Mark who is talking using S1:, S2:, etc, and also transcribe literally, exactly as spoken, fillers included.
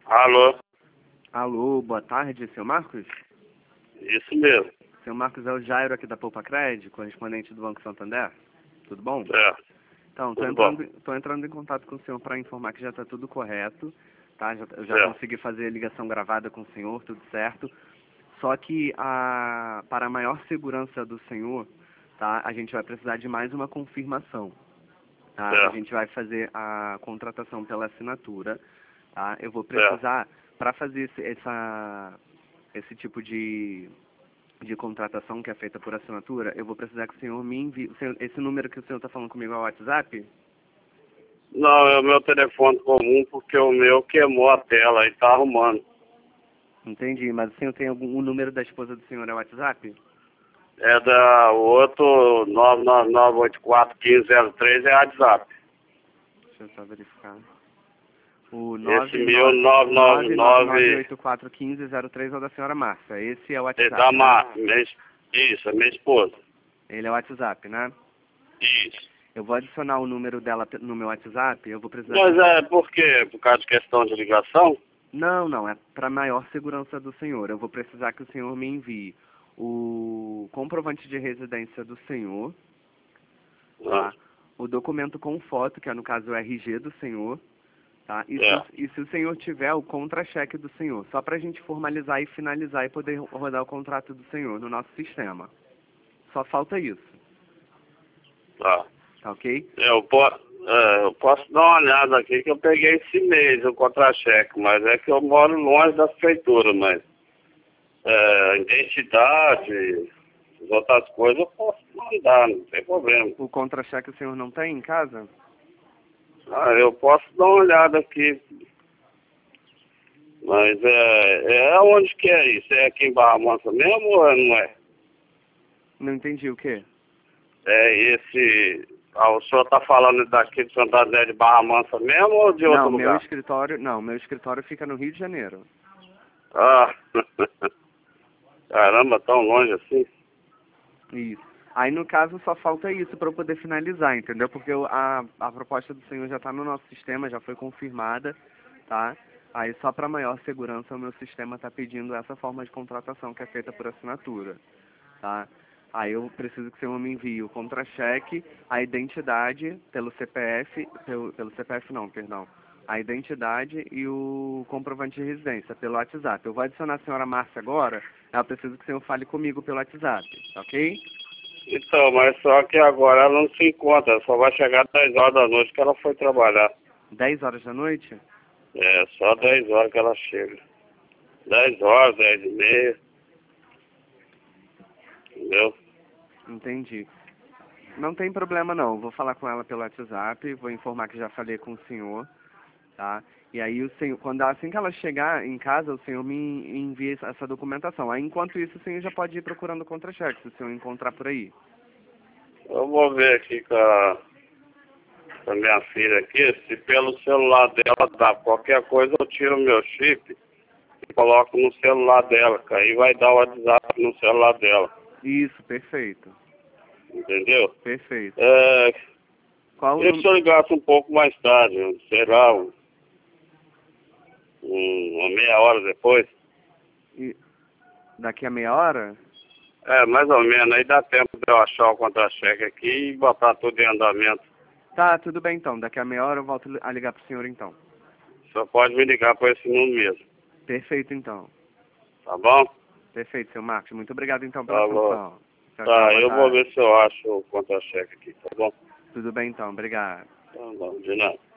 S1: Alô?
S2: Alô, boa tarde, seu Marcos?
S1: Isso mesmo.
S2: Seu Marcos é o Jairo aqui da Poupa Cred, correspondente do Banco Santander. Tudo bom?
S1: É.
S2: Então, tô
S1: Tudo
S2: entrando,
S1: bom.
S2: tô entrando em contato com o senhor para informar que já está tudo correto, tá? Já, eu já
S1: É.
S2: consegui fazer a ligação gravada com o senhor, tudo certo. Só que a, para a maior segurança do senhor, tá? A gente vai precisar de mais uma confirmação. Tá?
S1: É.
S2: A gente vai fazer a contratação pela assinatura, tá? Eu vou
S1: É.
S2: precisar, para fazer esse, essa, esse tipo de, de contratação que é feita por assinatura, eu vou precisar que o senhor me envie, o senhor- esse número que o senhor está falando comigo é o WhatsApp?
S1: Não, é o meu telefone comum porque o meu queimou a tela e tá arrumando.
S2: Entendi, mas o senhor tem algum, o número da esposa do senhor é o WhatsApp?
S1: É da o outro nove nove nove oito quatro um cinco zero três é WhatsApp.
S2: Deixa eu só verificar. O
S1: Esse
S2: nove
S1: meu
S2: nove
S1: nove nove
S2: nove nove nove
S1: nove
S2: oito quatro um cinco zero três é o da senhora Márcia. Esse é o
S1: é da
S2: WhatsApp, né?
S1: Márcia, minha es- isso, é minha esposa.
S2: Ele é o WhatsApp, né?
S1: Isso.
S2: Eu vou adicionar o número dela pe- no meu WhatsApp, eu vou precisar...
S1: Mas é por quê? Por causa de questão de ligação?
S2: Não, não, é para maior segurança do senhor. Eu vou precisar que o senhor me envie o comprovante de residência do senhor,
S1: Ah,
S2: tá? O documento com foto, que é no caso o R G do senhor, tá? E se,
S1: é.
S2: o- e se o senhor tiver o contra-cheque do senhor, só para a gente formalizar e finalizar e poder rodar o contrato do senhor no nosso sistema. Só falta isso,
S1: Tá.
S2: tá ok?
S1: Eu, po é, eu posso dar uma olhada aqui que eu peguei esse mês o contra-cheque, mas é que eu moro longe da prefeitura, mas é, identidade, as outras coisas eu posso mandar, não tem problema.
S2: O contra-cheque o senhor não tem em casa?
S1: Ah, eu posso dar uma olhada aqui, mas é, é onde que é isso? É aqui em Barra Mansa mesmo ou não é?
S2: Não entendi o quê?
S1: É esse... Ah, o senhor está falando daqui de Santander de Barra Mansa mesmo ou de outro
S2: Não, meu
S1: lugar?
S2: escritório, não, meu escritório fica no Rio de Janeiro.
S1: Ah, caramba, tão longe assim?
S2: Isso. Aí no caso só falta isso para eu poder finalizar, entendeu? Porque eu- a, a proposta do senhor já está no nosso sistema, já foi confirmada, tá? Aí só para maior segurança o meu sistema está pedindo essa forma de contratação que é feita por assinatura, tá? Aí eu preciso que o senhor me envie o contra-cheque, a identidade pelo C P F, pelo, pelo C P F não, perdão, a identidade e o comprovante de residência pelo WhatsApp. Eu vou adicionar a senhora Márcia agora, eu preciso que o senhor fale comigo pelo WhatsApp, ok?
S1: Então, mas só que agora ela não se encontra, só vai chegar às dez horas da noite que ela foi trabalhar.
S2: dez horas da noite?
S1: É, só dez horas que ela chega. dez horas, dez e meia. Entendeu?
S2: Entendi. Não tem problema não, vou falar com ela pelo WhatsApp, vou informar que já falei com o senhor, tá? E aí o senhor, quando assim que ela chegar em casa, o senhor me envia essa essa documentação. Aí enquanto isso o senhor já pode ir procurando o contra-cheque, se o senhor encontrar por aí.
S1: Eu vou ver aqui com a, com a minha filha aqui, se pelo celular dela dá. Qualquer coisa eu tiro o meu chip e coloco no celular dela, que aí vai dar o WhatsApp no celular dela.
S2: Isso, perfeito.
S1: Entendeu?
S2: Perfeito.
S1: É,
S2: Qual o
S1: e se
S2: número?
S1: eu ligasse um pouco mais tarde, sei lá, um, um, uma meia hora depois?
S2: Daqui a meia hora?
S1: É, mais ou menos. Aí dá tempo de eu achar o contra-cheque aqui e botar tudo em andamento.
S2: Tá, tudo bem então. Daqui a meia hora eu volto a ligar pro senhor então.
S1: Só pode me ligar para esse número mesmo.
S2: Perfeito então.
S1: Tá bom?
S2: Perfeito, seu Marcos. Muito obrigado então pela
S1: Tá bom.
S2: atenção. Tchau, tchau,
S1: Tá,
S2: boa
S1: eu vou
S2: tarde.
S1: ver se eu acho o contra-cheque aqui, tá bom?
S2: Tudo bem então, obrigado.
S1: Tá bom, de nada.